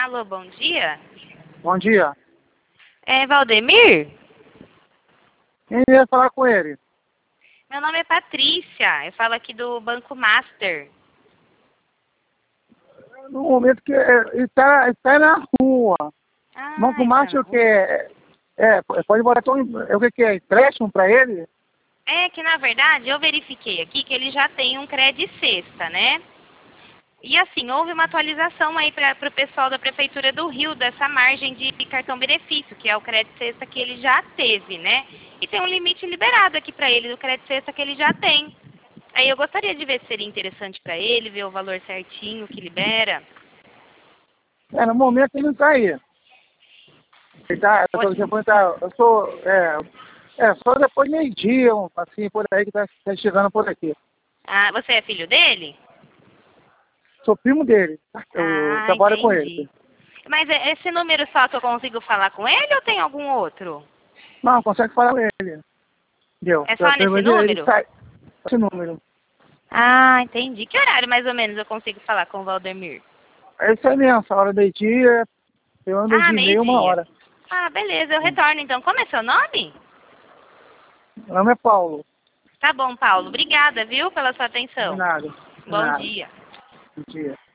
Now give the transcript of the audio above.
Alô, bom dia. Bom dia. É Valdemir? Quem ia falar com ele? Meu nome é Patrícia. Eu falo aqui do Banco Master. No momento que ele está na rua. Ah, Banco ele tá Márcio na o que rua. pode botar o que é empréstimo para ele? É que, na verdade, eu verifiquei aqui que ele já tem um Cred Sexta, né? E assim, houve uma atualização aí para o pessoal da Prefeitura do Rio, dessa margem de cartão benefício, que é o Cred Sexta que ele já teve, né? E tem um limite liberado aqui para ele do Cred Sexta que ele já tem. Aí eu gostaria de ver se seria interessante para ele, ver o valor certinho que libera. No momento ele não está aí. Ele tá, o telefone tá, só depois de meio-dia, assim, por aí que tá chegando por aqui. Ah, você é filho dele? Sou primo dele, eu Ah, trabalho com ele. entendi. Mas é esse número só que eu consigo falar com ele ou tem algum outro? Não, consegue falar com ele. Entendeu? É só nesse Ele número? sai, esse número. Ah, entendi. Que horário mais ou menos eu consigo falar com o Valdemir? É isso aí mesmo, essa hora meio-dia, eu ando Ah, de meia uma meio-dia. hora. Ah, beleza, eu retorno então. Como é seu nome? Meu nome é Paulo. Tá bom, Paulo. Obrigada, viu, pela sua De atenção. nada, de Bom nada. dia. Bom dia.